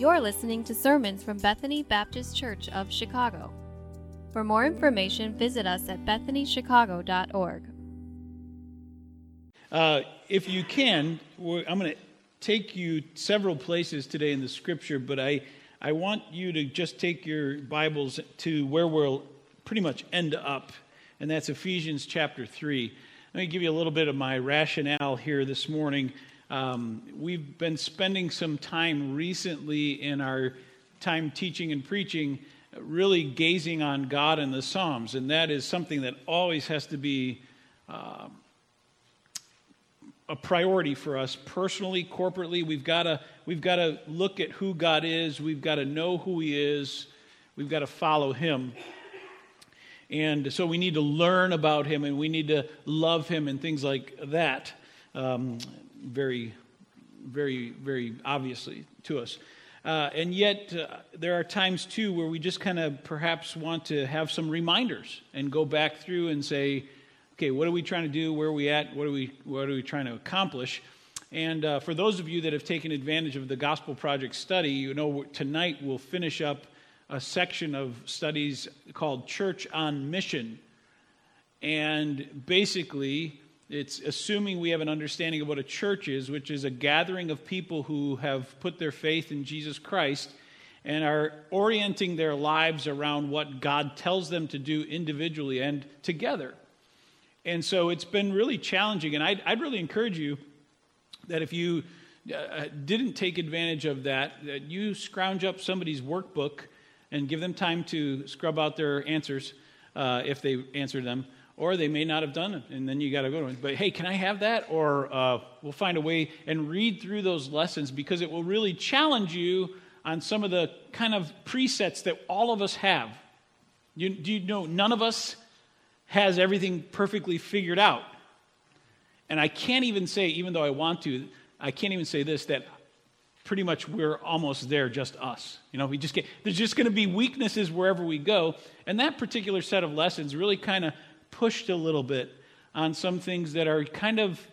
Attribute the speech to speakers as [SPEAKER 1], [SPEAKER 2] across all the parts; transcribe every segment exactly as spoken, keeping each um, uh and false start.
[SPEAKER 1] You're listening to sermons from Bethany Baptist Church of Chicago. For more information, visit us at bethany chicago dot org.
[SPEAKER 2] Uh, if you can, we're, I'm going to take you several places today in the Scripture, but I, I want you to just take your Bibles to where we'll pretty much end up, and that's Ephesians chapter three. Let me give you a little bit of my rationale here this morning. Um, we've been spending some time recently in our time teaching and preaching, really gazing on God in the Psalms, and that is something that always has to be uh, a priority for us personally, corporately. We've got to we've got to look at who God is. We've got to know who He is. We've got to follow Him. And so we need to learn about Him, and we need to love Him and things like that. Um, very, very, very obviously to us. Uh, and yet, uh, there are times, too, where we just kind of perhaps want to have some reminders and go back through and say, okay, what are we trying to do? Where are we at? What are we, what are we trying to accomplish? And uh, for those of you that have taken advantage of the Gospel Project study, you know tonight we'll finish up a section of studies called Church on Mission. And basically, it's assuming we have an understanding of what a church is, which is a gathering of people who have put their faith in Jesus Christ and are orienting their lives around what God tells them to do individually and together. And so it's been really challenging, and I'd, I'd really encourage you that if you uh, didn't take advantage of that, that you scrounge up somebody's workbook and give them time to scrub out their answers uh, if they answered them. Or they may not have done it, and then you got to go to it. But hey, can I have that? Or uh, we'll find a way and read through those lessons, because it will really challenge you on some of the kind of presets that all of us have. You, do you know none of us has everything perfectly figured out? And I can't even say, even though I want to, I can't even say this, that pretty much we're almost there, just us. You know, we just get, there's just going to be weaknesses wherever we go. And that particular set of lessons really kind of pushed a little bit on some things that are kind of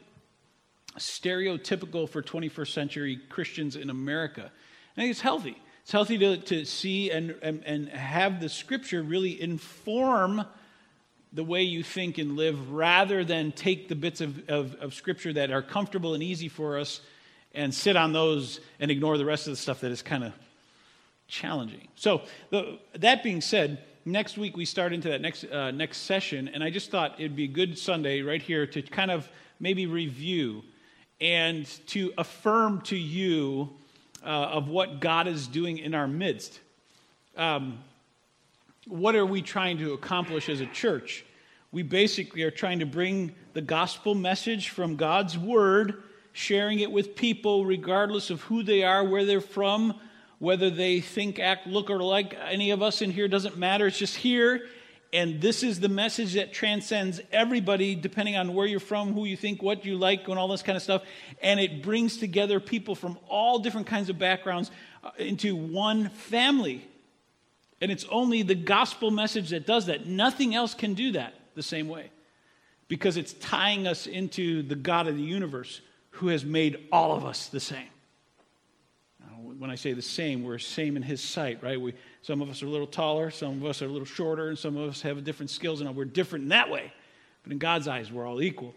[SPEAKER 2] stereotypical for twenty-first century Christians in America. I think it's healthy. It's healthy to, to see and, and, and have the Scripture really inform the way you think and live, rather than take the bits of, of, of Scripture that are comfortable and easy for us and sit on those and ignore the rest of the stuff that is kind of challenging. So the, that being said, next week we start into that next uh, next session, and I just thought it'd be a good Sunday right here to kind of maybe review and to affirm to you uh, of what God is doing in our midst. Um, what are we trying to accomplish as a church? We basically are trying to bring the gospel message from God's Word, sharing it with people regardless of who they are, where they're from, whether they think, act, look, or like any of us in here, doesn't matter. It's just here. And this is the message that transcends everybody, depending on where you're from, who you think, what you like, and all this kind of stuff. And it brings together people from all different kinds of backgrounds uh, into one family. And it's only the gospel message that does that. Nothing else can do that the same way, because it's tying us into the God of the universe, who has made all of us the same. When I say the same, we're same in His sight, right? We, some of us are a little taller, some of us are a little shorter, and some of us have different skills, and we're different in that way. But in God's eyes, we're all equal.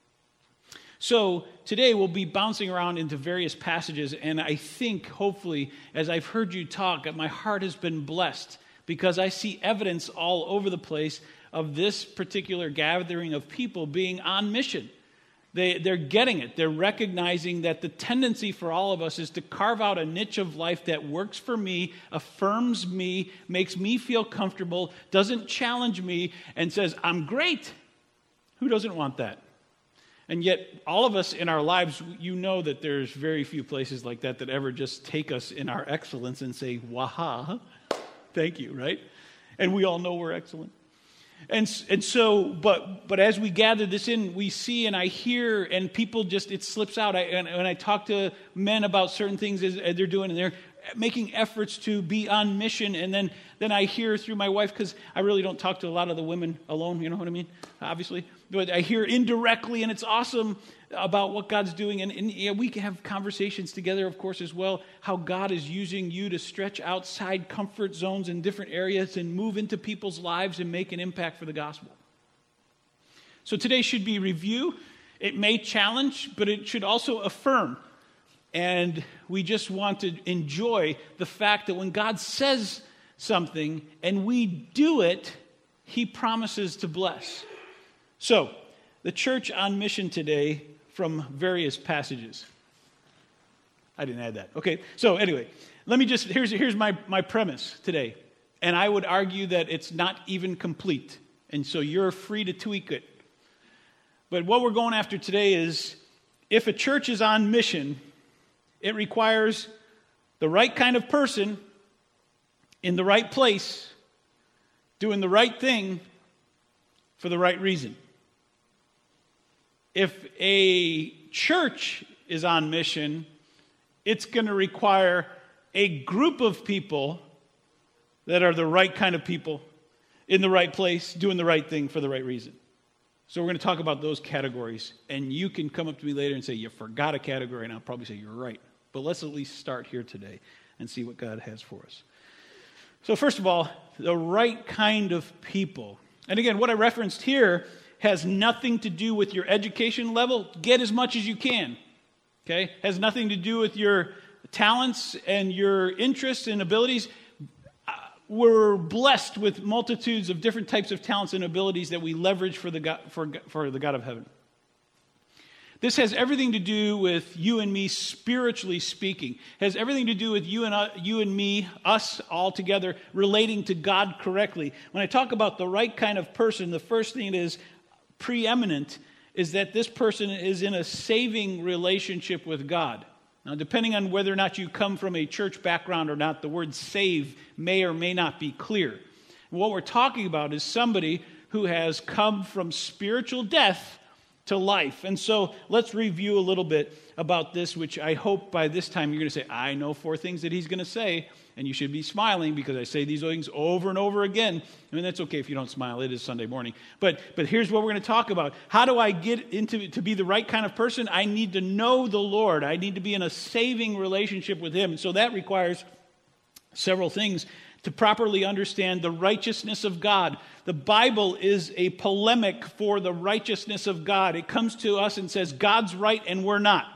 [SPEAKER 2] So today we'll be bouncing around into various passages, and I think, hopefully, as I've heard you talk, my heart has been blessed, because I see evidence all over the place of this particular gathering of people being on mission. They, they're getting it. They're recognizing that the tendency for all of us is to carve out a niche of life that works for me, affirms me, makes me feel comfortable, doesn't challenge me, and says, I'm great. Who doesn't want that? And yet, all of us in our lives, you know that there's very few places like that that ever just take us in our excellence and say, waha, thank you, right? And we all know we're excellent. And and so, but but as we gather this in, we see and I hear, and people just, it slips out. I, and when I talk to men about certain things as, as they're doing, and they're making efforts to be on mission. And then, then I hear through my wife, because I really don't talk to a lot of the women alone, you know what I mean? Obviously. But I hear indirectly, and it's awesome about what God's doing. And, and yeah, we can have conversations together, of course, as well, how God is using you to stretch outside comfort zones in different areas and move into people's lives and make an impact for the gospel. So today should be review. It may challenge, but it should also affirm. And we just want to enjoy the fact that when God says something and we do it, he promises to bless. So, the church on mission today from various passages. I didn't add that. Okay, so anyway, let me just, here's, here's my, my premise today. And I would argue that it's not even complete. And so you're free to tweak it. But what we're going after today is, if a church is on mission, it requires the right kind of person in the right place, doing the right thing for the right reason. If a church is on mission, it's going to require a group of people that are the right kind of people in the right place, doing the right thing for the right reason. So we're going to talk about those categories, and you can come up to me later and say, you forgot a category, and I'll probably say, you're right. But let's at least start here today and see what God has for us. So first of all, the right kind of people. And again, what I referenced here has nothing to do with your education level. Get as much as you can. Okay? Has nothing to do with your talents and your interests and abilities. We're blessed with multitudes of different types of talents and abilities that we leverage for the God, for, for the God of heaven. This has everything to do with you and me, spiritually speaking. It has everything to do with you and, uh, you and me, us all together, relating to God correctly. When I talk about the right kind of person, the first thing that is preeminent is that this person is in a saving relationship with God. Now, depending on whether or not you come from a church background or not, the word save may or may not be clear. What we're talking about is somebody who has come from spiritual death to life. And so let's review a little bit about this, which I hope by this time you're going to say, I know four things that he's going to say, and you should be smiling because I say these things over and over again. I mean, that's okay if you don't smile. It is Sunday morning. But but here's what we're going to talk about. How do I get into to be the right kind of person? I need to know the Lord. I need to be in a saving relationship with him. And so that requires several things to properly understand the righteousness of God. The Bible is a polemic for the righteousness of God. It comes to us and says, God's right and we're not.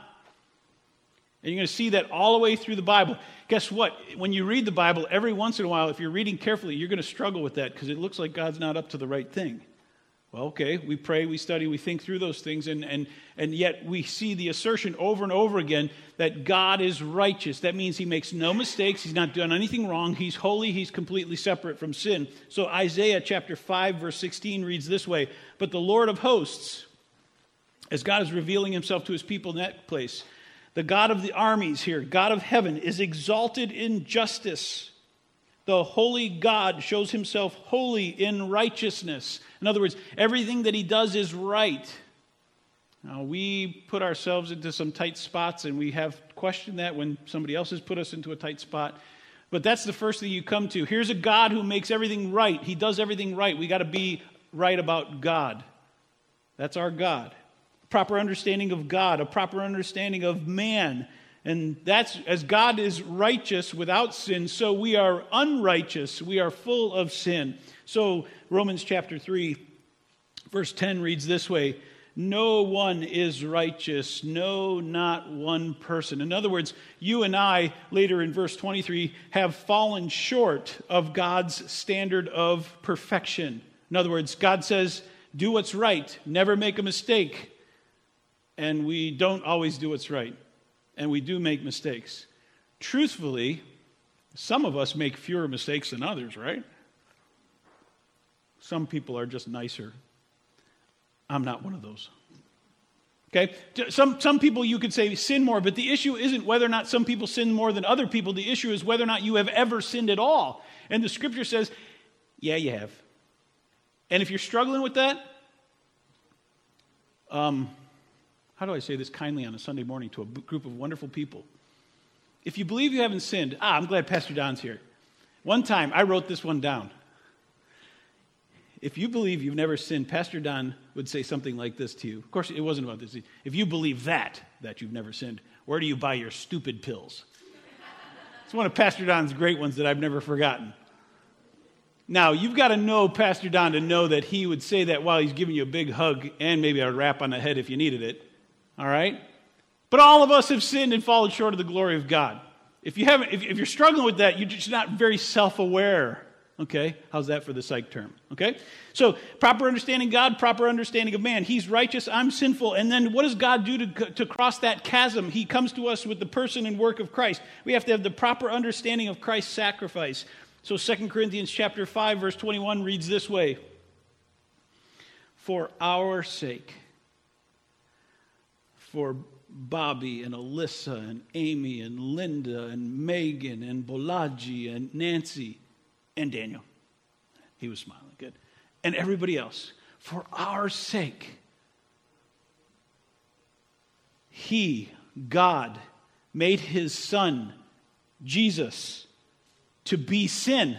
[SPEAKER 2] And you're going to see that all the way through the Bible. Guess what? When you read the Bible, every once in a while, if you're reading carefully, you're going to struggle with that because it looks like God's not up to the right thing. Well, okay, we pray, we study, we think through those things, and, and, and yet we see the assertion over and over again that God is righteous. That means he makes no mistakes, he's not done anything wrong, he's holy, he's completely separate from sin. So Isaiah chapter five, verse sixteen reads this way, but the Lord of hosts, as God is revealing himself to his people in that place, the God of the armies here, God of heaven, is exalted in justice. The holy God shows himself holy in righteousness. In other words, everything that he does is right. Now, we put ourselves into some tight spots, and we have questioned that when somebody else has put us into a tight spot. But that's the first thing you come to. Here's a God who makes everything right. He does everything right. We got to be right about God. That's our God. Proper understanding of God, a proper understanding of man. And that's, as God is righteous without sin, so we are unrighteous. We are full of sin. So Romans chapter three, verse ten reads this way, no one is righteous, no, not one person. In other words, you and I, later in verse twenty-three, have fallen short of God's standard of perfection. In other words, God says, do what's right, never make a mistake. And we don't always do what's right. And we do make mistakes. Truthfully, some of us make fewer mistakes than others, right? Some people are just nicer. I'm not one of those. Okay? Some, some people you could say sin more, but the issue isn't whether or not some people sin more than other people. The issue is whether or not you have ever sinned at all. And the scripture says, yeah, you have. And if you're struggling with that, um, how do I say this kindly on a Sunday morning to a group of wonderful people? If you believe you haven't sinned, ah, I'm glad Pastor Don's here. One time, I wrote this one down. If you believe you've never sinned, Pastor Don would say something like this to you. Of course, it wasn't about this. If you believe that, that you've never sinned, where do you buy your stupid pills? It's one of Pastor Don's great ones that I've never forgotten. Now, you've got to know Pastor Don to know that he would say that while he's giving you a big hug and maybe a rap on the head if you needed it. All right? But all of us have sinned and fallen short of the glory of God. If you haven't, if, if you're struggling with that, you're just not very self-aware. Okay? How's that for the psych term? Okay? So, proper understanding of God, proper understanding of man. He's righteous, I'm sinful. And then what does God do to, to cross that chasm? He comes to us with the person and work of Christ. We have to have the proper understanding of Christ's sacrifice. So Second Corinthians chapter five, verse twenty-one reads this way. For our sake, for Bobby and Alyssa and Amy and Linda and Megan and Bolaji and Nancy and Daniel. He was smiling, good. And everybody else. For our sake, He, God, made His Son, Jesus, to be sin,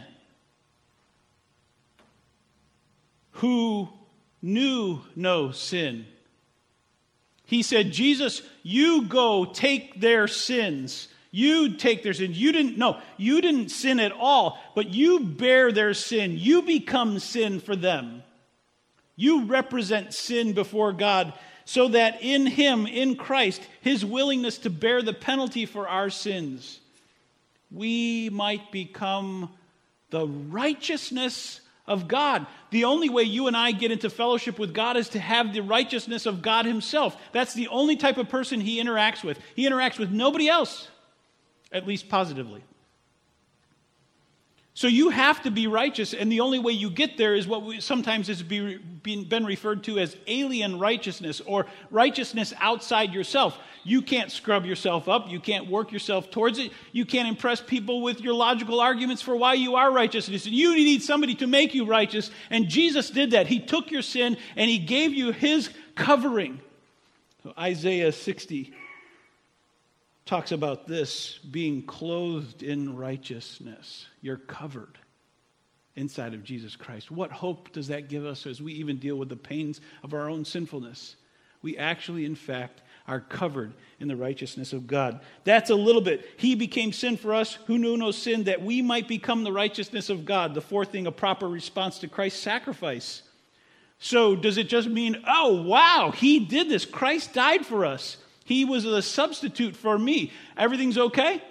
[SPEAKER 2] who knew no sin. He said, Jesus, you go take their sins. You take their sins. You didn't, no, you didn't sin at all, but you bear their sin. You become sin for them. You represent sin before God so that in Him, in Christ, His willingness to bear the penalty for our sins, we might become the righteousness of God. The only way you and I get into fellowship with God is to have the righteousness of God Himself. That's the only type of person He interacts with. He interacts with nobody else, at least positively. So you have to be righteous, and the only way you get there is what we, sometimes has be, been referred to as alien righteousness, or righteousness outside yourself. You can't scrub yourself up. You can't work yourself towards it. You can't impress people with your logical arguments for why you are righteous. You need somebody to make you righteous, and Jesus did that. He took your sin, and He gave you His covering. So Isaiah sixty talks about this, being clothed in righteousness. You're covered inside of Jesus Christ. What hope does that give us as we even deal with the pains of our own sinfulness? We actually, in fact, are covered in the righteousness of God. That's a little bit. He became sin for us who knew no sin, that we might become the righteousness of God. The fourth thing, a proper response to Christ's sacrifice. So does it just mean, oh, wow, He did this. Christ died for us. He was a substitute for me. Everything's okay?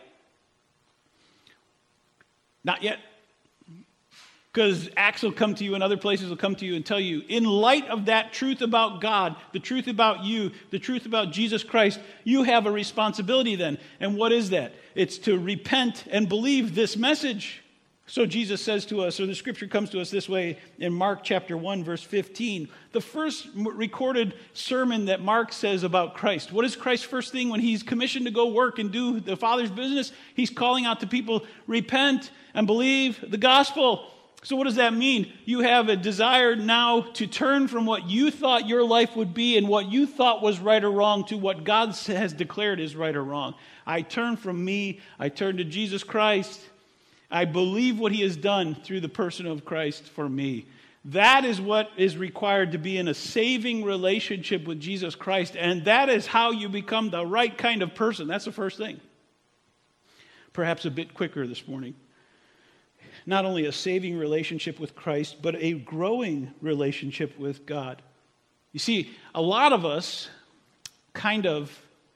[SPEAKER 2] Not yet. Because Acts will come to you and other places will come to you and tell you, in light of that truth about God, the truth about you, the truth about Jesus Christ, you have a responsibility then. And what is that? It's to repent and believe this message. So Jesus says to us, or the scripture comes to us this way in Mark chapter one, verse fifteen. The first recorded sermon that Mark says about Christ. What is Christ's first thing when He's commissioned to go work and do the Father's business? He's calling out to people, repent and believe the gospel. So what does that mean? You have a desire now to turn from what you thought your life would be and what you thought was right or wrong to what God has declared is right or wrong. I turn from me. I turn to Jesus Christ. I believe what He has done through the person of Christ for me. That is what is required to be in a saving relationship with Jesus Christ, and that is how you become the right kind of person. That's the first thing. Perhaps a bit quicker this morning. Not only a saving relationship with Christ, but a growing relationship with God. You see, a lot of us kind of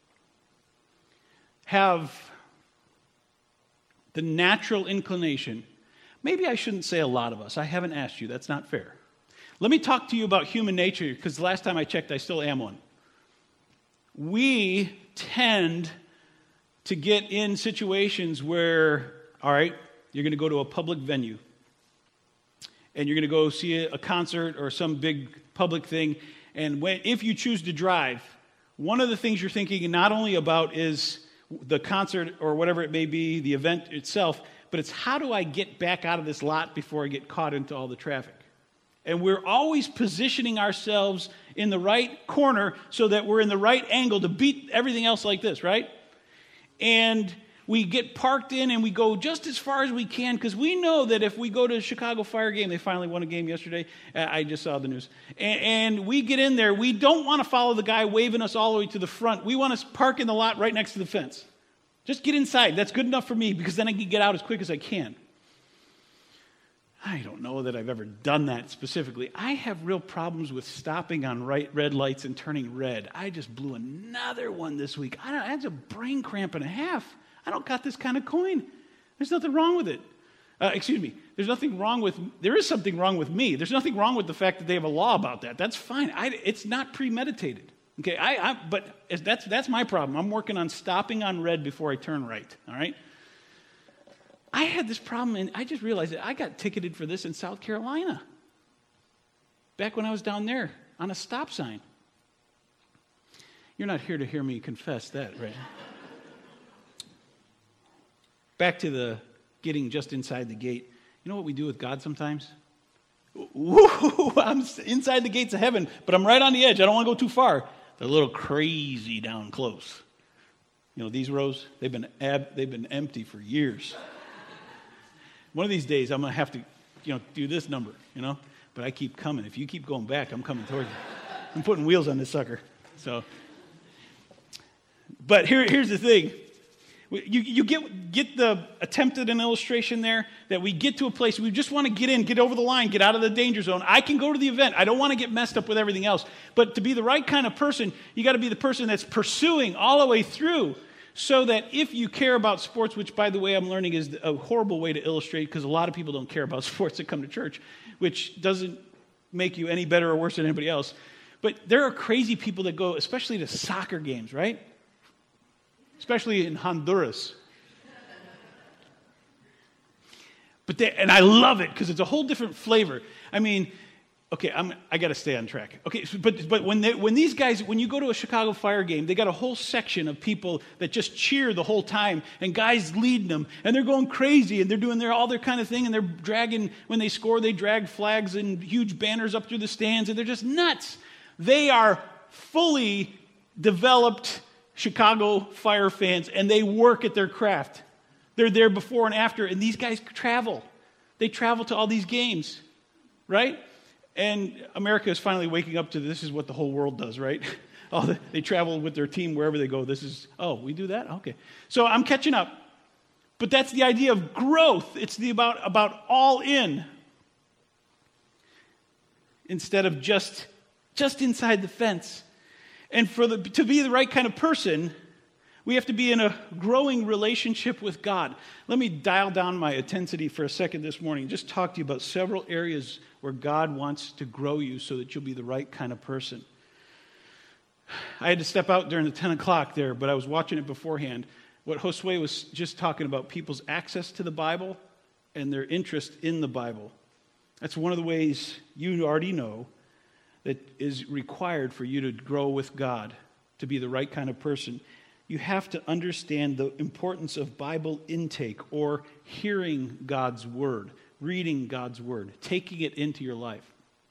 [SPEAKER 2] have the natural inclination. Maybe I shouldn't say a lot of us. I haven't asked you. That's not fair. Let me talk to you about human nature, because the last time I checked, I still am one. We tend to get in situations where, all right, you're going to go to a public venue, and you're going to go see a, a concert or some big public thing, and when, if you choose to drive, one of the things you're thinking not only about is the concert or whatever it may be, the event itself, but it's how do I get back out of this lot before I get caught into all the traffic? And we're always positioning ourselves in the right corner so that we're in the right angle to beat everything else like this, right? And we get parked in and we go just as far as we can because we know that if we go to a Chicago Fire game, they finally won a game yesterday. I just saw the news. And, and we get in there, we don't want to follow the guy waving us all the way to the front. We want to park in the lot right next to the fence. Just get inside. That's good enough for me because then I can get out as quick as I can. I don't know that I've ever done that specifically. I have real problems with stopping on right red lights and turning red. I just blew another one this week. I, don't, I had a brain cramp and a half. I don't got this kind of coin. There's nothing wrong with it. Uh, excuse me. There's nothing wrong with, there is something wrong with me. There's nothing wrong with the fact that they have a law about that. That's fine. I, it's not premeditated. Okay, I, I, but that's, that's my problem. I'm working on stopping on red before I turn right, all right? I had this problem, and I just realized that I got ticketed for this in South Carolina back when I was down there on a stop sign. You're not here to hear me confess that, right? Back to the getting just inside the gate. You know what we do with God sometimes? Woo, I'm inside the gates of heaven, but I'm right on the edge. I don't want to go too far. They're a little crazy down close. You know, these rows, they've been ab- they've been empty for years. One of these days, I'm going to have to, you know, do this number, you know. But I keep coming. If you keep going back, I'm coming towards you. I'm putting wheels on this sucker. So, but here, here's the thing. You, you get, get the attempted an illustration there that we get to a place we just want to get in, get over the line, get out of the danger zone. I can go to the event. I don't want to get messed up with everything else. But to be the right kind of person, you got to be the person that's pursuing all the way through. So that if you care about sports, which, by the way, I'm learning is a horrible way to illustrate because a lot of people don't care about sports that come to church, which doesn't make you any better or worse than anybody else. But there are crazy people that go, especially to soccer games, right? Especially in Honduras. But they, and I love it because it's a whole different flavor. I mean, okay, I'm, I got to stay on track. Okay, so, but but when they, when these guys, when you go to a Chicago Fire game, they got a whole section of people that just cheer the whole time, and guys leading them, and they're going crazy, and they're doing their all their kind of thing, and they're dragging, when they score, they drag flags and huge banners up through the stands, and they're just nuts. They are fully developed Chicago Fire fans, and they work at their craft. They're there before and after, and these guys travel. They travel to all these games, right? And America is finally waking up to this is what the whole world does, right? Oh, they travel with their team wherever they go. This is, oh, we do that? Okay. So I'm catching up. But that's the idea of growth. It's the about, about all in instead of just, just inside the fence. And for the, to be the right kind of person, we have to be in a growing relationship with God. Let me dial down my intensity for a second this morning. Just talk to you about several areas where God wants to grow you so that you'll be the right kind of person. I had to step out during the ten o'clock there, but I was watching it beforehand. What Josue was just talking about, people's access to the Bible and their interest in the Bible. That's one of the ways you already know that is required for you to grow with God, to be the right kind of person. You have to understand the importance of Bible intake or hearing God's word, reading God's word, taking it into your life.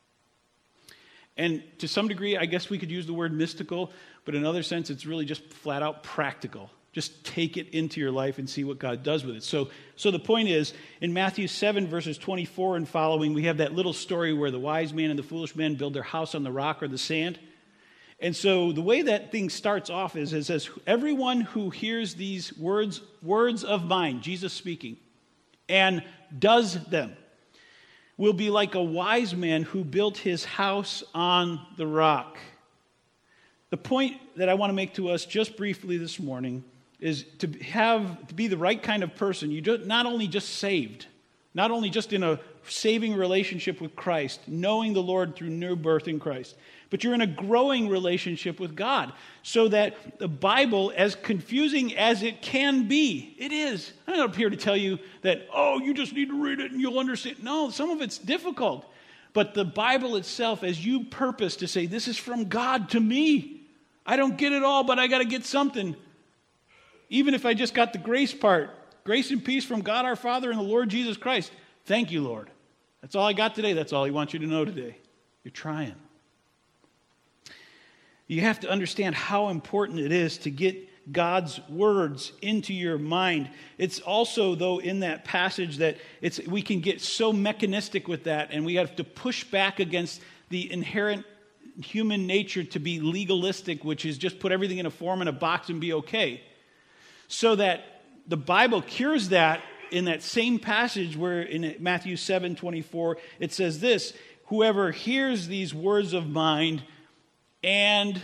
[SPEAKER 2] And to some degree, I guess we could use the word mystical, but in another sense, it's really just flat out practical. Just take it into your life and see what God does with it. So, so the point is, in Matthew seven, verses twenty-four and following, we have that little story where the wise man and the foolish man build their house on the rock or the sand. And so the way that thing starts off is it says, everyone who hears these words, words of mine, Jesus speaking, and does them, will be like a wise man who built his house on the rock. The point that I want to make to us just briefly this morning is to have to be the right kind of person. You don't, not only just saved, not only just in a saving relationship with Christ, knowing the Lord through new birth in Christ, but you're in a growing relationship with God, so that the Bible, as confusing as it can be, it is. I'm not up here to tell you that, oh, you just need to read it and you'll understand. No, some of it's difficult. But the Bible itself, as you purpose to say, this is from God to me. I don't get it all, but I got to get something. Even if I just got the grace part, grace and peace from God our Father and the Lord Jesus Christ. Thank you, Lord. That's all I got today. That's all He wants you to know today. You're trying. You have to understand how important it is to get God's words into your mind. It's also, though, in that passage that it's we can get so mechanistic with that, and we have to push back against the inherent human nature to be legalistic, which is just put everything in a form and a box and be okay. So that the Bible cures that in that same passage where in Matthew seven twenty-four, it says this, whoever hears these words of mine and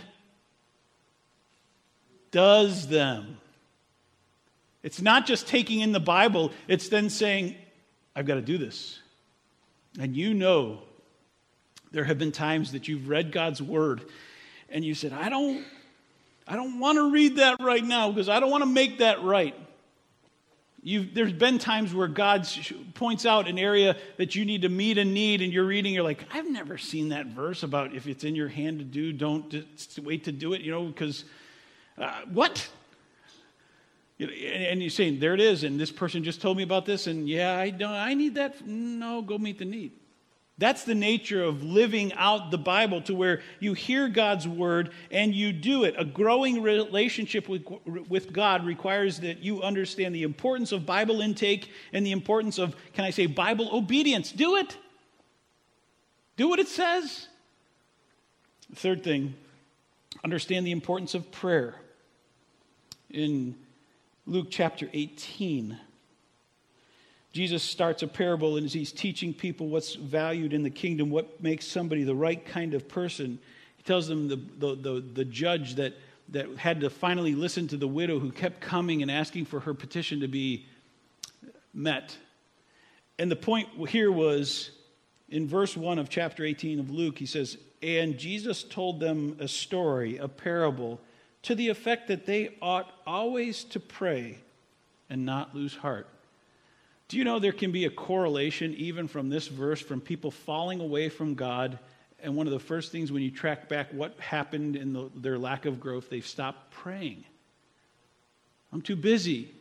[SPEAKER 2] does them. It's not just taking in the Bible, it's then saying, I've got to do this. And you know, there have been times that you've read God's word and you said, I don't, I don't want to read that right now because I don't want to make that right. You've, there's been times where God points out an area that you need to meet a need, and you're reading, you're like, I've never seen that verse about if it's in your hand to do, don't just wait to do it, you know, because uh, what? And you're saying, there it is, and this person just told me about this, and yeah, I don't, I need that. No, go meet the need. That's the nature of living out the Bible, to where you hear God's word and you do it. A growing relationship with, with God requires that you understand the importance of Bible intake and the importance of, can I say, Bible obedience. Do it. Do what it says. The third thing, understand the importance of prayer. In Luke chapter eighteen, Jesus starts a parable, and as he's teaching people what's valued in the kingdom, what makes somebody the right kind of person, he tells them the, the, the, the judge that, that had to finally listen to the widow who kept coming and asking for her petition to be met. And the point here was, in verse one of chapter eighteen of Luke, he says, and Jesus told them a story, a parable, to the effect that they ought always to pray and not lose heart. Do you know there can be a correlation even from this verse from people falling away from God, and one of the first things when you track back what happened in the, their lack of growth, they've stopped praying. I'm too busy.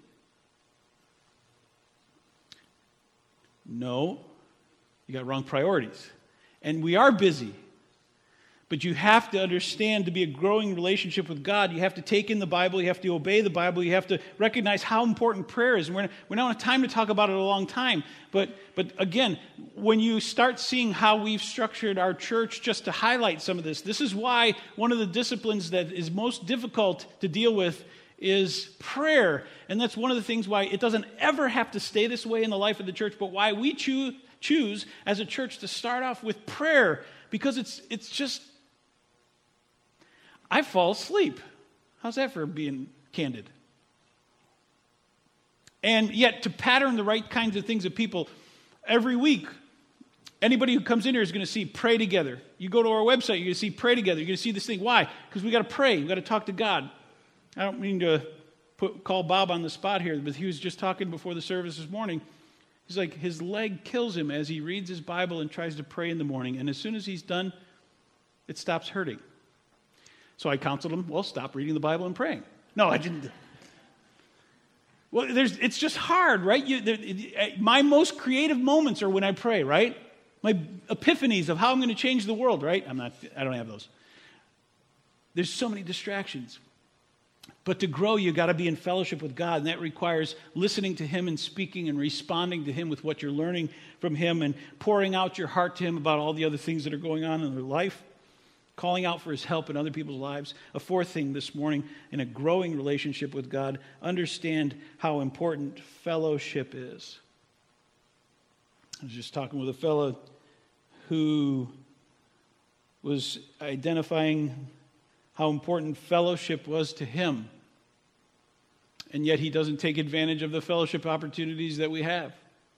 [SPEAKER 2] No, you got wrong priorities. And we are busy. But you have to understand, to be a growing relationship with God, you have to take in the Bible, you have to obey the Bible, you have to recognize how important prayer is. And we're not, we don't have time to talk about it a long time. But, but again, when you start seeing how we've structured our church just to highlight some of this, this is why one of the disciplines that is most difficult to deal with is prayer. And that's one of the things why it doesn't ever have to stay this way in the life of the church, but why we choose, choose as a church to start off with prayer. Because it's it's just... I fall asleep. How's that for being candid? And yet, to pattern the right kinds of things of people, every week, anybody who comes in here is going to see pray together. You go to our website, you're going to see pray together. You're going to see this thing. Why? Because we got to pray. We got to talk to God. I don't mean to put, call Bob on the spot here, but he was just talking before the service this morning. He's like, his leg kills him as he reads his Bible and tries to pray in the morning. And as soon as he's done, it stops hurting. So I counseled him, well, stop reading the Bible and praying. No, I didn't. Well, there's, it's just hard, right? You, there, it, my most creative moments are when I pray, right? My epiphanies of how I'm going to change the world, right? I'm not, I don't have those. There's so many distractions. But to grow, you got to be in fellowship with God, and that requires listening to Him and speaking and responding to Him with what you're learning from Him and pouring out your heart to Him about all the other things that are going on in their life. Calling out for His help in other people's lives. A fourth thing this morning, in a growing relationship with God, understand how important fellowship is. I was just talking with a fellow who was identifying how important fellowship was to him, and yet he doesn't take advantage of the fellowship opportunities that we have.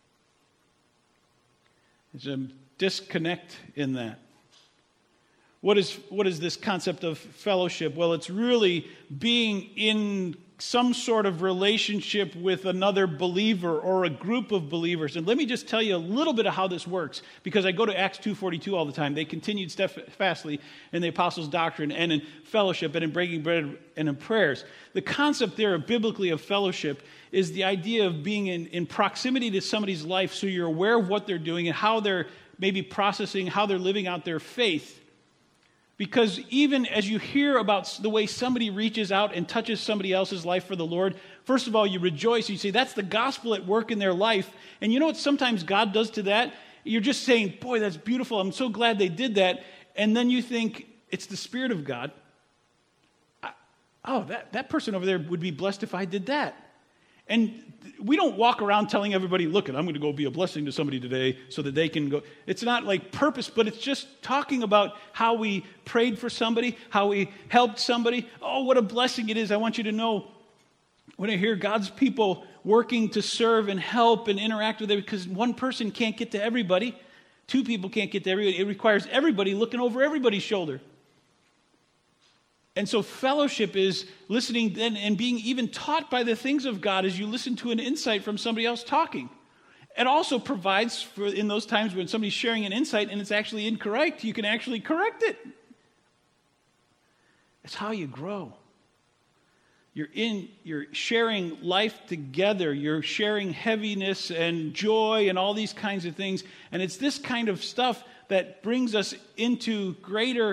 [SPEAKER 2] There's a disconnect in that. What is what is this concept of fellowship? Well, it's really being in some sort of relationship with another believer or a group of believers. And let me just tell you a little bit of how this works, because I go to Acts two forty-two all the time. They continued steadfastly in the apostles' doctrine and in fellowship and in breaking bread and in prayers. The concept there biblically of fellowship is the idea of being in, in proximity to somebody's life so you're aware of what they're doing and how they're maybe processing, how they're living out their faith. Because even as you hear about the way somebody reaches out and touches somebody else's life for the Lord, first of all, you rejoice. You say, that's the gospel at work in their life. And you know what sometimes God does to that? You're just saying, boy, that's beautiful. I'm so glad they did that. And then you think, it's the Spirit of God. I, oh, that, that person over there would be blessed if I did that. And we don't walk around telling everybody, look, I'm going to go be a blessing to somebody today so that they can go. It's not like purpose, but it's just talking about how we prayed for somebody, how we helped somebody. Oh, what a blessing it is. I want you to know when I hear God's people working to serve and help and interact with it, because one person can't get to everybody. Two people can't get to everybody. It requires everybody looking over everybody's shoulder. And so fellowship is listening and, and being even taught by the things of God as you listen to an insight from somebody else talking. It also provides for in those times when somebody's sharing an insight and it's actually incorrect, you can actually correct it. It's how you grow. You're in, you're sharing life together. You're sharing heaviness and joy and all these kinds of things. And it's this kind of stuff that brings us into greater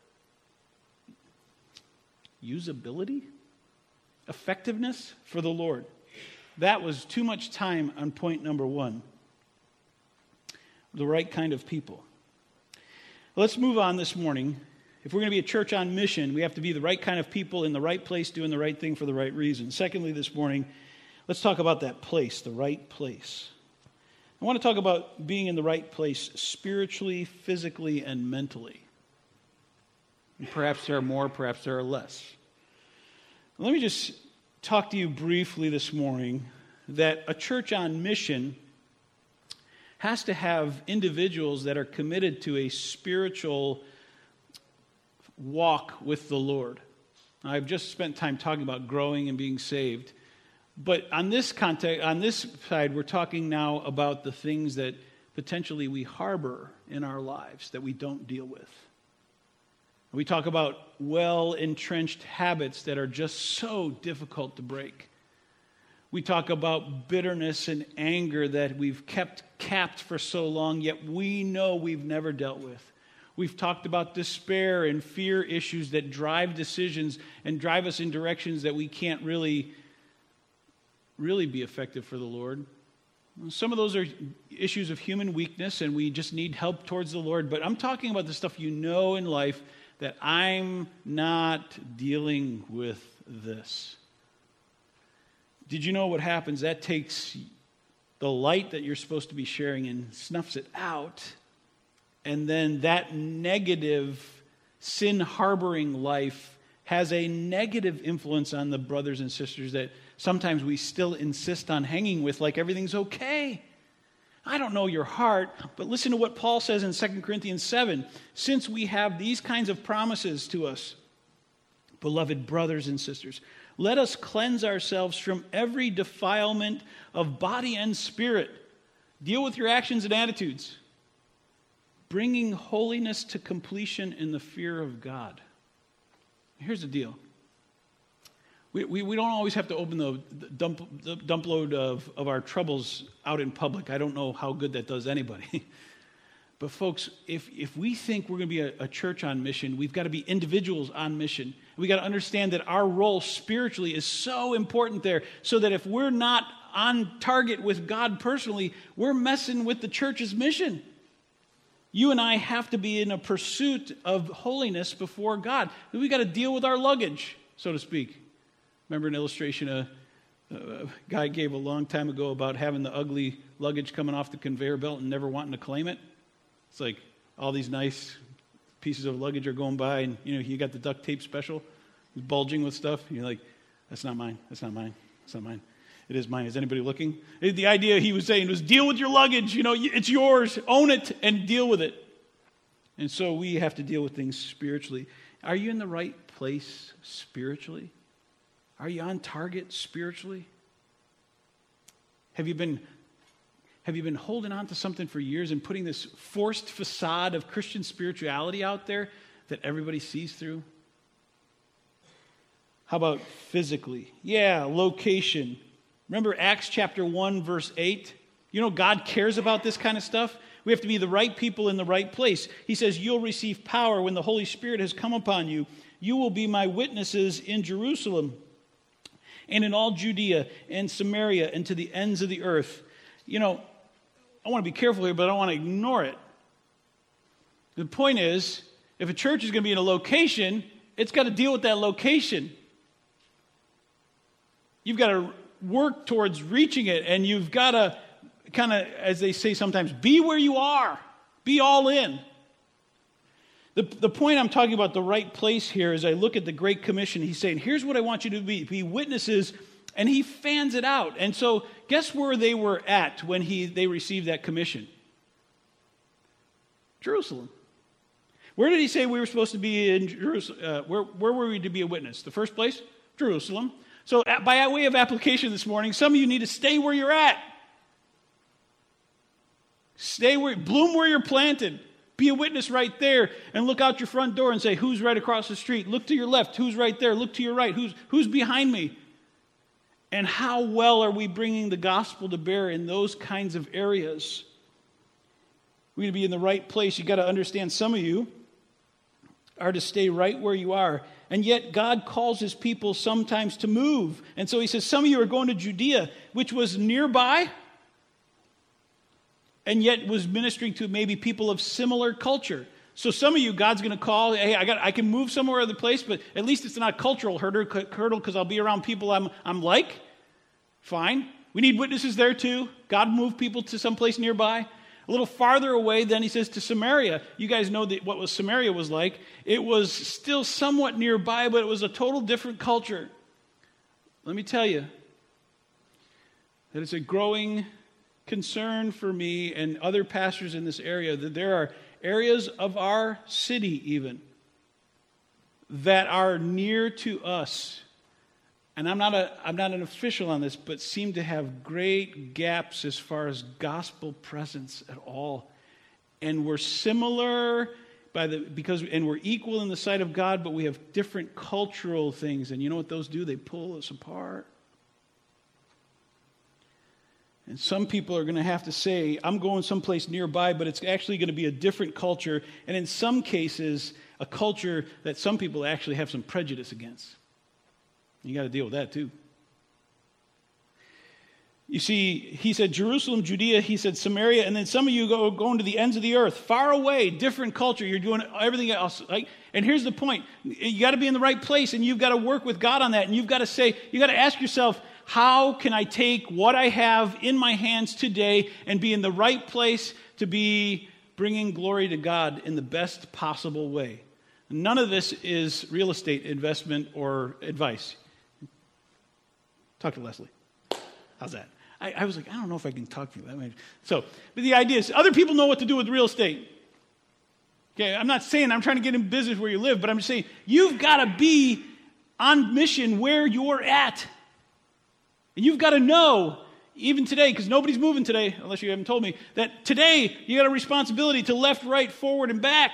[SPEAKER 2] usability, effectiveness for the Lord. That was too much time on point number one. The right kind of people. Let's move on this morning. If we're going to be a church on mission, we have to be the right kind of people in the right place, doing the right thing for the right reason. Secondly, this morning, let's talk about that place, the right place. I want to talk about being in the right place spiritually, physically, and mentally. And perhaps there are more, perhaps there are less. Let me just talk to you briefly this morning that a church on mission has to have individuals that are committed to a spiritual walk with the Lord. I've just spent time talking about growing and being saved. But on this context, on this side, we're talking now about the things that potentially we harbor in our lives that we don't deal with. We talk about well-entrenched habits that are just so difficult to break. We talk about bitterness and anger that we've kept capped for so long, yet we know we've never dealt with. We've talked about despair and fear issues that drive decisions and drive us in directions that we can't really, really be effective for the Lord. Some of those are issues of human weakness, and we just need help towards the Lord. But I'm talking about the stuff you know in life that I'm not dealing with this. Did you know what happens? That takes the light that you're supposed to be sharing and snuffs it out. And then that negative, sin-harboring life has a negative influence on the brothers and sisters that sometimes we still insist on hanging with like everything's okay. I don't know your heart, but listen to what Paul says in Second Corinthians seven. Since we have these kinds of promises to us, beloved brothers and sisters, let us cleanse ourselves from every defilement of body and spirit. Deal with your actions and attitudes, bringing holiness to completion in the fear of God. Here's the deal. We, we, we don't always have to open the, the, dump, the dump load of, of our troubles out in public. I don't know how good that does anybody. But folks, if, if we think we're going to be a, a church on mission, we've got to be individuals on mission. We've got to understand that our role spiritually is so important there, so that if we're not on target with God personally, we're messing with the church's mission. You and I have to be in a pursuit of holiness before God. We've got to deal with our luggage, so to speak. Remember an illustration a, a guy gave a long time ago about having the ugly luggage coming off the conveyor belt and never wanting to claim it? It's like all these nice pieces of luggage are going by, and you know you got the duct tape special, it's bulging with stuff. And you're like, that's not mine. That's not mine. That's not mine. It is mine. Is anybody looking? The idea he was saying was deal with your luggage. You know, it's yours. Own it and deal with it. And so we have to deal with things spiritually. Are you in the right place spiritually? Are you on target spiritually? Have you been have you been holding on to something for years and putting this forced facade of Christian spirituality out there that everybody sees through? How about physically? Yeah, location. Remember Acts chapter one, verse eight? You know God cares about this kind of stuff. We have to be the right people in the right place. He says, you'll receive power when the Holy Spirit has come upon you. You will be my witnesses in Jerusalem and in all Judea and Samaria and to the ends of the earth. You know, I want to be careful here, but I don't want to ignore it. The point is, if a church is going to be in a location, it's got to deal with that location. You've got to work towards reaching it, and you've got to kind of, as they say sometimes, be where you are. Be all in. The, the point I'm talking about, the right place here, is I look at the Great Commission. He's saying, here's what I want you to be. Be witnesses, and he fans it out. And so guess where they were at when he they received that commission? Jerusalem. Where did he say we were supposed to be in Jerusalem? Uh, where, where were we to be a witness? The first place? Jerusalem. So by way of application this morning, some of you need to stay where you're at. Stay where, bloom where you're planted. Be a witness right there and look out your front door and say, who's right across the street? Look to your left. Who's right there? Look to your right. Who's, who's behind me? And how well are we bringing the gospel to bear in those kinds of areas? We're going to be in the right place. You've got to understand, some of you are to stay right where you are. And yet God calls his people sometimes to move. And so he says, some of you are going to Judea, which was nearby, and yet was ministering to maybe people of similar culture. So some of you, God's going to call, hey, I got, I can move somewhere other place, but at least it's not a cultural hurdle because I'll be around people I'm, I'm like. Fine. We need witnesses there too. God moved people to someplace nearby. A little farther away, then he says to Samaria. You guys know that what was Samaria was like. It was still somewhat nearby, but it was a total different culture. Let me tell you that it's a growing concern for me and other pastors in this area that there are areas of our city even that are near to us. And I'm not a I'm not an official on this, but seem to have great gaps as far as gospel presence at all. And we're similar by the because and we're equal in the sight of God, but we have different cultural things. And you know what those do? They pull us apart. And some people are going to have to say, I'm going someplace nearby, but it's actually going to be a different culture. And in some cases, a culture that some people actually have some prejudice against. You got to deal with that too. You see, he said Jerusalem, Judea, he said Samaria, and then some of you go going to the ends of the earth, far away, different culture. You're doing everything else. Right? And here's the point. You got to be in the right place, and you've got to work with God on that. And you've got to say, you got to ask yourself, how can I take what I have in my hands today and be in the right place to be bringing glory to God in the best possible way? None of this is real estate investment or advice. Talk to Leslie. How's that? I, I was like, I don't know if I can talk to you that way. So, but the idea is, other people know what to do with real estate. Okay, I'm not saying I'm trying to get in business where you live, but I'm just saying you've got to be on mission where you're at. And you've got to know, even today, because nobody's moving today, unless you haven't told me, that today you got a responsibility to left, right, forward, and back.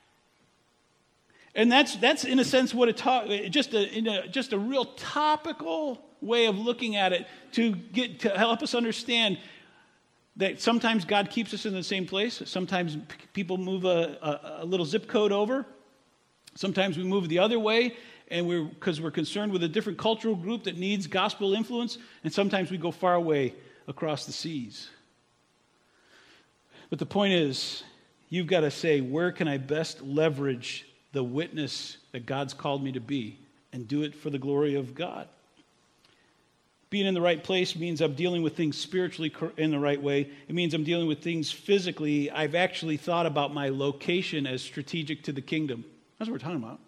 [SPEAKER 2] And that's that's in a sense what it taught. Just a in a just a real topical way of looking at it to get to help us understand that sometimes God keeps us in the same place. Sometimes people move a, a, a little zip code over. Sometimes we move the other way. And we're because we're concerned with a different cultural group that needs gospel influence, and sometimes we go far away across the seas. But the point is, you've got to say, where can I best leverage the witness that God's called me to be and do it for the glory of God? Being in the right place means I'm dealing with things spiritually in the right way. It means I'm dealing with things physically. I've actually thought about my location as strategic to the kingdom. That's what we're talking about.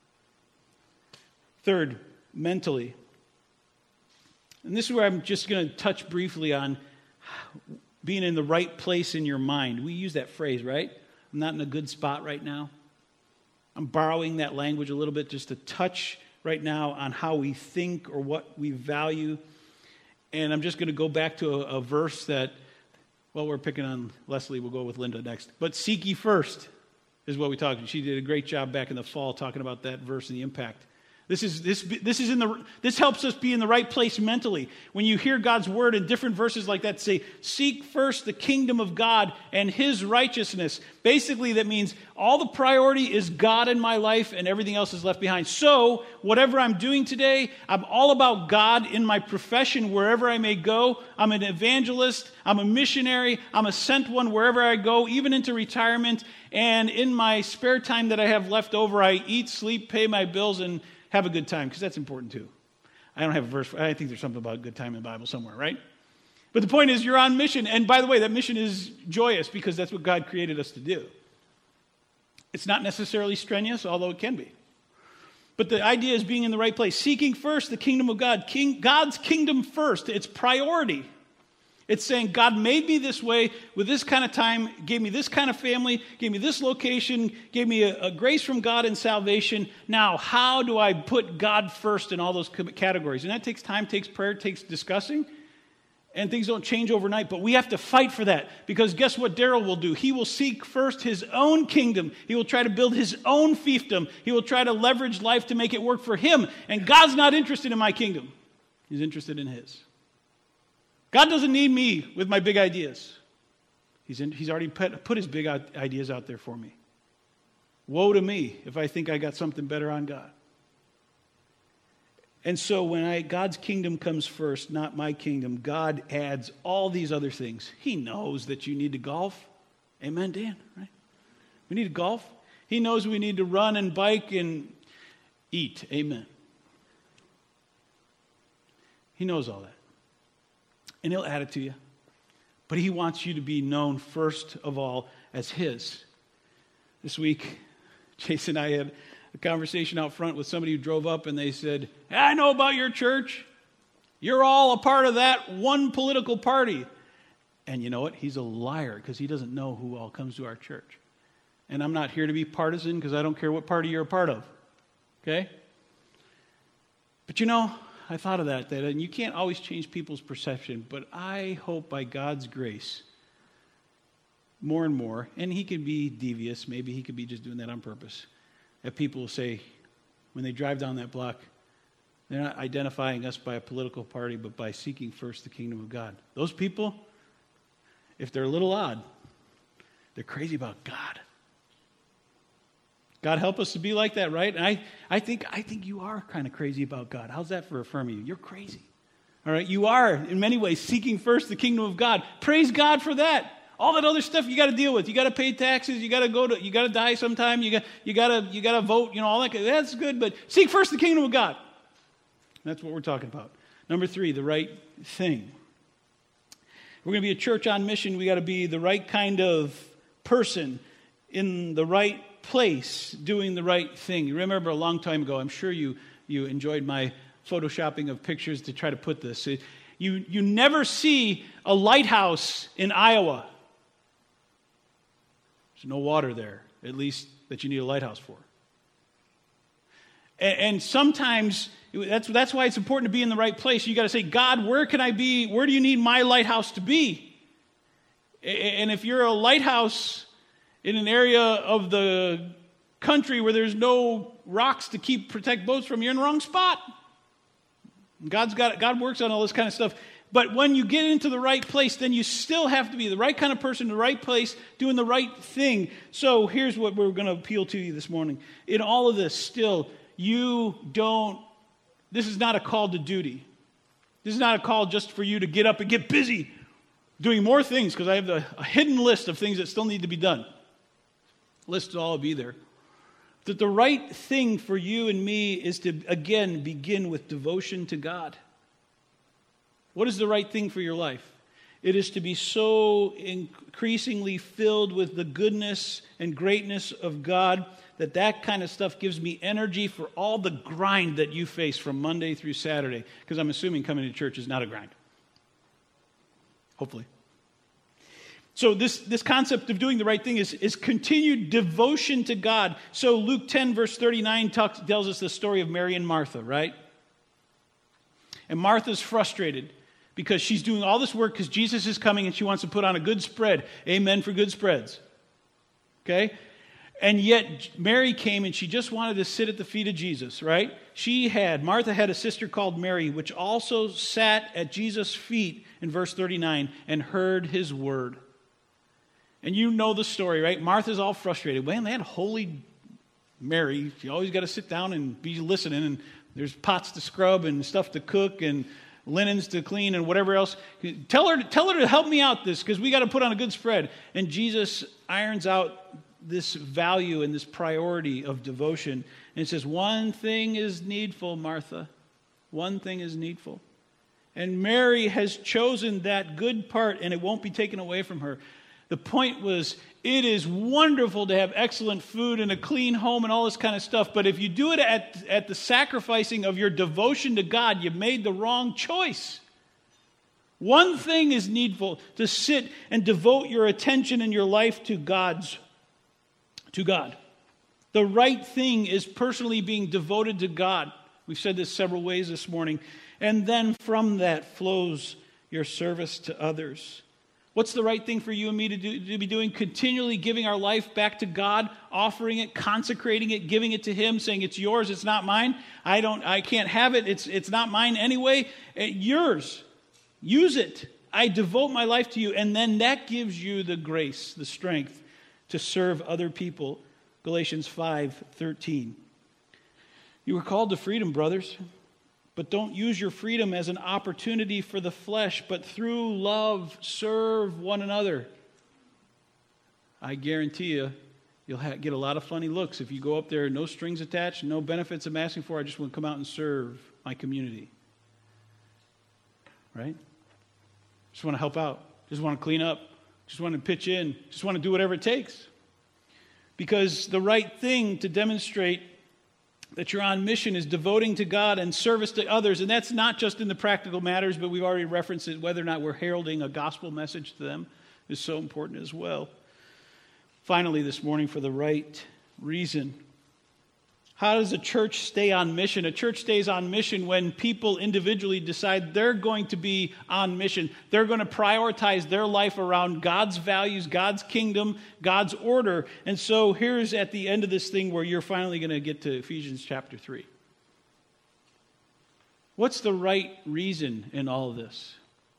[SPEAKER 2] Third, mentally. And this is where I'm just going to touch briefly on being in the right place in your mind. We use that phrase, right? I'm not in a good spot right now. I'm borrowing that language a little bit just to touch right now on how we think or what we value. And I'm just going to go back to a, a verse that, well, we're picking on Leslie. We'll go with Linda next. But seek ye first is what we talked about. She did a great job back in the fall talking about that verse and the impact This is this this is in the this helps us be in the right place mentally. When you hear God's word in different verses like that say, seek first the kingdom of God and his righteousness. Basically, that means all the priority is God in my life and everything else is left behind. So, whatever I'm doing today, I'm all about God in my profession wherever I may go. I'm an evangelist, I'm a missionary, I'm a sent one wherever I go, even into retirement. And in my spare time that I have left over, I eat, sleep, pay my bills, and have a good time, because that's important too. I don't have a verse. I think there's something about a good time in the Bible somewhere, right? But the point is, you're on mission. And by the way, that mission is joyous because that's what God created us to do. It's not necessarily strenuous, although it can be. But the idea is being in the right place. Seeking first the kingdom of God. King, God's kingdom first. It's priority. It's saying, God made me this way with this kind of time, gave me this kind of family, gave me this location, gave me a, a grace from God and salvation. Now, how do I put God first in all those categories? And that takes time, takes prayer, takes discussing. And things don't change overnight, but we have to fight for that. Because guess what Daryl will do? He will seek first his own kingdom. He will try to build his own fiefdom. He will try to leverage life to make it work for him. And God's not interested in my kingdom. He's interested in his. God doesn't need me with my big ideas. He's, in, he's already put, put his big ideas out there for me. Woe to me if I think I got something better on God. And so when I, God's kingdom comes first, not my kingdom, God adds all these other things. He knows that you need to golf. Amen, Dan? Right? We need to golf. He knows we need to run and bike and eat. Amen. He knows all that. And he'll add it to you. But he wants you to be known first of all as his. This week, Jason and I had a conversation out front with somebody who drove up and they said, hey, I know about your church. You're all a part of that one political party. And you know what? He's a liar because he doesn't know who all comes to our church. And I'm not here to be partisan because I don't care what party you're a part of. Okay? But you know, I thought of that, that, and you can't always change people's perception, but I hope by God's grace, more and more, and he could be devious, maybe he could be just doing that on purpose, that people will say, when they drive down that block, they're not identifying us by a political party, but by seeking first the kingdom of God. Those people, if they're a little odd, they're crazy about God. God help us to be like that, right? And I, I think I think you are kind of crazy about God. How's that for affirming you? You're crazy. All right? You are, in many ways, seeking first the kingdom of God. Praise God for that. All that other stuff you got to deal with. You got to pay taxes. You got to go to. You got to die sometime. You got. You got to. You got to vote. You know all that. That's good. But seek first the kingdom of God. That's what we're talking about. Number three, the right thing. We're going to be a church on mission. We got to be the right kind of person in the right place, doing the right thing. You remember a long time ago, I'm sure you you enjoyed my photoshopping of pictures to try to put this. It, you you never see a lighthouse in Iowa. There's no water there, at least that you need a lighthouse for. And, and sometimes that's that's why it's important to be in the right place. You got to say, God, where can I be? Where do you need my lighthouse to be? And if you're a lighthouse in an area of the country where there's no rocks to keep protect boats from, you're in the wrong spot. God's got God works on all this kind of stuff. But when you get into the right place, then you still have to be the right kind of person in the right place, doing the right thing. So here's what we're going to appeal to you this morning. In all of this, still, you don't, this is not a call to duty. This is not a call just for you to get up and get busy doing more things, because I have the, a hidden list of things that still need to be done. List will all be there. That the right thing for you and me is to, again, begin with devotion to God. What is the right thing for your life? It is to be so increasingly filled with the goodness and greatness of God that that kind of stuff gives me energy for all the grind that you face from Monday through Saturday. Because I'm assuming coming to church is not a grind. Hopefully. So this, this concept of doing the right thing is, is continued devotion to God. So Luke ten, verse thirty-nine talks, tells us the story of Mary and Martha, right? And Martha's frustrated because she's doing all this work because Jesus is coming and she wants to put on a good spread. Amen for good spreads. Okay? And yet Mary came and she just wanted to sit at the feet of Jesus, right? She had, Martha had a sister called Mary, which also sat at Jesus' feet in verse thirty-nine and heard his word. And you know the story, right? Martha's all frustrated. Man, that holy Mary, you always got to sit down and be listening, and there's pots to scrub and stuff to cook and linens to clean and whatever else. Tell her, tell her to help me out this, because we got to put on a good spread. And Jesus irons out this value and this priority of devotion. And it says, one thing is needful, Martha. One thing is needful. And Mary has chosen that good part, and it won't be taken away from her. The point was, it is wonderful to have excellent food and a clean home and all this kind of stuff, but if you do it at, at the sacrificing of your devotion to God, you've made the wrong choice. One thing is needful, to sit and devote your attention and your life to God's, to God. The right thing is personally being devoted to God. We've said this several ways this morning. And then from that flows your service to others. What's the right thing for you and me to, do, to be doing? Continually giving our life back to God, offering it, consecrating it, giving it to Him, saying it's yours, it's not mine. I don't, I can't have it. It's, it's not mine anyway. It's yours. Use it. I devote my life to you. And then that gives you the grace, the strength to serve other people. Galatians five thirteen. You were called to freedom, brothers. But don't use your freedom as an opportunity for the flesh, but through love, serve one another. I guarantee you, you'll ha- get a lot of funny looks if you go up there, no strings attached, no benefits I'm asking for. I just want to come out and serve my community. Right? Just want to help out. Just want to clean up. Just want to pitch in. Just want to do whatever it takes. Because the right thing to demonstrate that you're on mission is devoting to God and service to others. And that's not just in the practical matters, but we've already referenced it. Whether or not we're heralding a gospel message to them is so important as well. Finally, this morning, for the right reason. How does a church stay on mission? A church stays on mission when people individually decide they're going to be on mission. They're going to prioritize their life around God's values, God's kingdom, God's order. And so here's at the end of this thing where you're finally going to get to Ephesians chapter three. What's the right reason in all of this?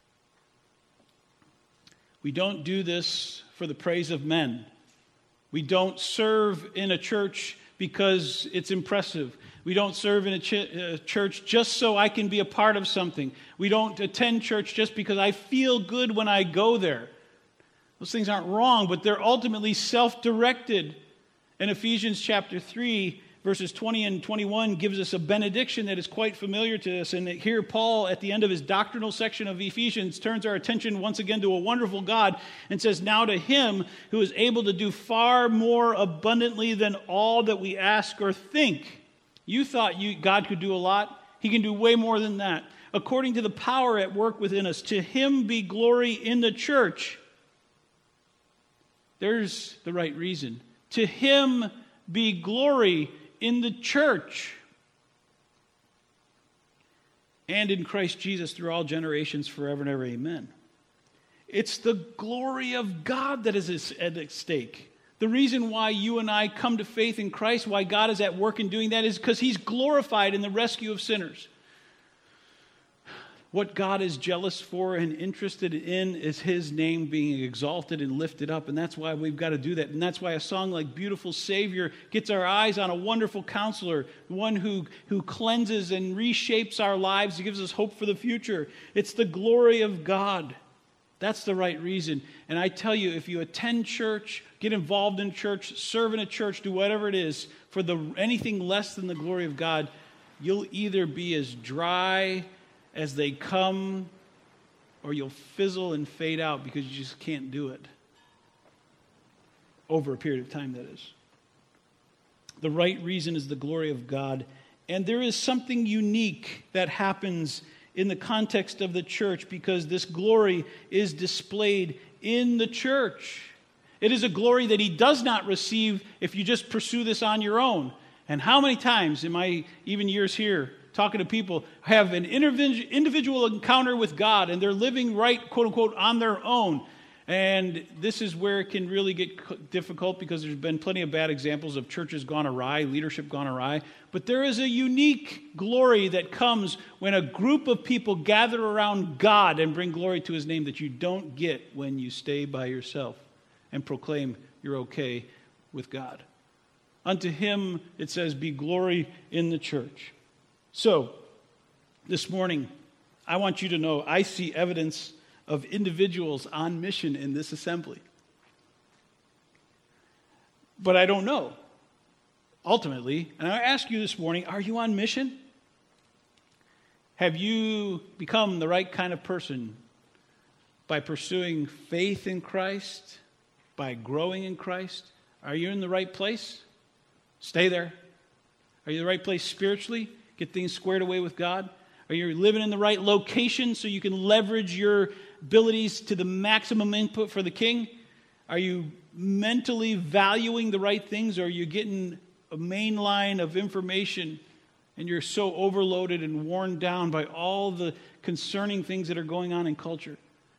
[SPEAKER 2] We don't do this for the praise of men. We don't serve in a church because it's impressive. We don't serve in a ch- uh, church just so I can be a part of something. We don't attend church just because I feel good when I go there. Those things aren't wrong, but they're ultimately self-directed. And Ephesians chapter three, verses twenty and twenty-one gives us a benediction that is quite familiar to us. And here Paul, at the end of his doctrinal section of Ephesians, turns our attention once again to a wonderful God and says, now to Him who is able to do far more abundantly than all that we ask or think. You thought you, God could do a lot. He can do way more than that. According to the power at work within us, to Him be glory in the church. There's the right reason. To Him be glory in the church and in Christ Jesus through all generations forever and ever. Amen. It's the glory of God that is at stake. The reason why you and I come to faith in Christ, why God is at work in doing that, is because He's glorified in the rescue of sinners. What God is jealous for and interested in is His name being exalted and lifted up. And that's why we've got to do that. And that's why a song like Beautiful Savior gets our eyes on a wonderful counselor, one who, who cleanses and reshapes our lives, and gives us hope for the future. It's the glory of God. That's the right reason. And I tell you, if you attend church, get involved in church, serve in a church, do whatever it is, for the anything less than the glory of God, you'll either be as dry as they come, or you'll fizzle and fade out because you just can't do it. Over a period of time, that is. The right reason is the glory of God. And there is something unique that happens in the context of the church because this glory is displayed in the church. It is a glory that He does not receive if you just pursue this on your own. And how many times in my even years here, talking to people, have an individual encounter with God and they're living right, quote unquote, on their own. And this is where it can really get difficult because there's been plenty of bad examples of churches gone awry, leadership gone awry. But there is a unique glory that comes when a group of people gather around God and bring glory to his name that you don't get when you stay by yourself and proclaim you're okay with God. Unto him, it says, be glory in the church. So, this morning, I want you to know I see evidence of individuals on mission in this assembly. But I don't know. Ultimately, and I ask you this morning, are you on mission? Have you become the right kind of person by pursuing faith in Christ, by growing in Christ? Are you in the right place? Stay there. Are you in the right place spiritually? Get things squared away with God? Are you living in the right location so you can leverage your abilities to the maximum input for the king? Are you mentally valuing the right things, or are you getting a main line of information and you're so overloaded and worn down by all the concerning things that are going on in culture?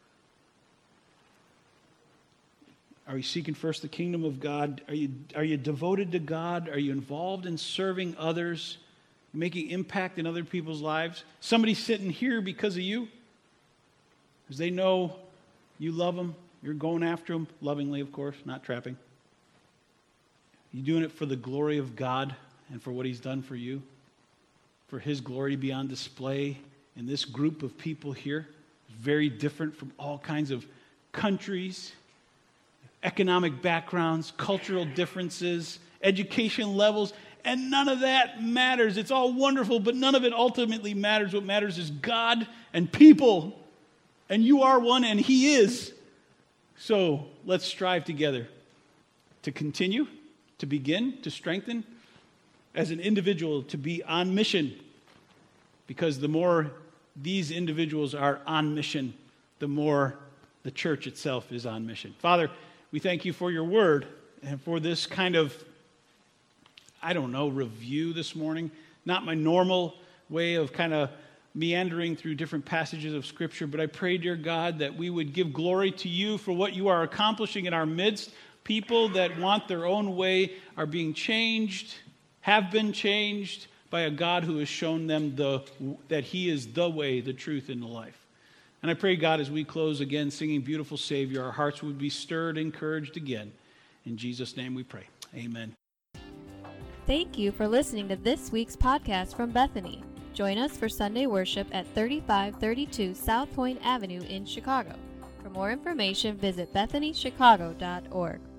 [SPEAKER 2] Are you seeking first the kingdom of God? Are you, are you devoted to God? Are you involved in serving others, making impact in other people's lives? Somebody's sitting here because of you, because they know you love them. You're going after them, lovingly, of course, not trapping. You're doing it for the glory of God and for what he's done for you, for his glory to be on display in this group of people here. Very different from all kinds of countries, economic backgrounds, cultural differences, education levels, and none of that matters. It's all wonderful, but none of it ultimately matters. What matters is God and people. And you are one, and he is. So let's strive together to continue, to begin, to strengthen, as an individual, to be on mission. Because the more these individuals are on mission, the more the church itself is on mission. Father, we thank you for your word and for this kind of, I don't know, review this morning. Not my normal way of kind of meandering through different passages of Scripture, but I pray, dear God, that we would give glory to you for what you are accomplishing in our midst. People that want their own way are being changed, have been changed by a God who has shown them the that he is the way, the truth, and the life. And I pray, God, as we close again singing Beautiful Savior, our hearts would be stirred, encouraged again. In Jesus' name we pray. Amen.
[SPEAKER 1] Thank you for listening to this week's podcast from Bethany. Join us for Sunday worship at thirty-five thirty-two South Point Avenue in Chicago. For more information, visit bethany chicago dot org.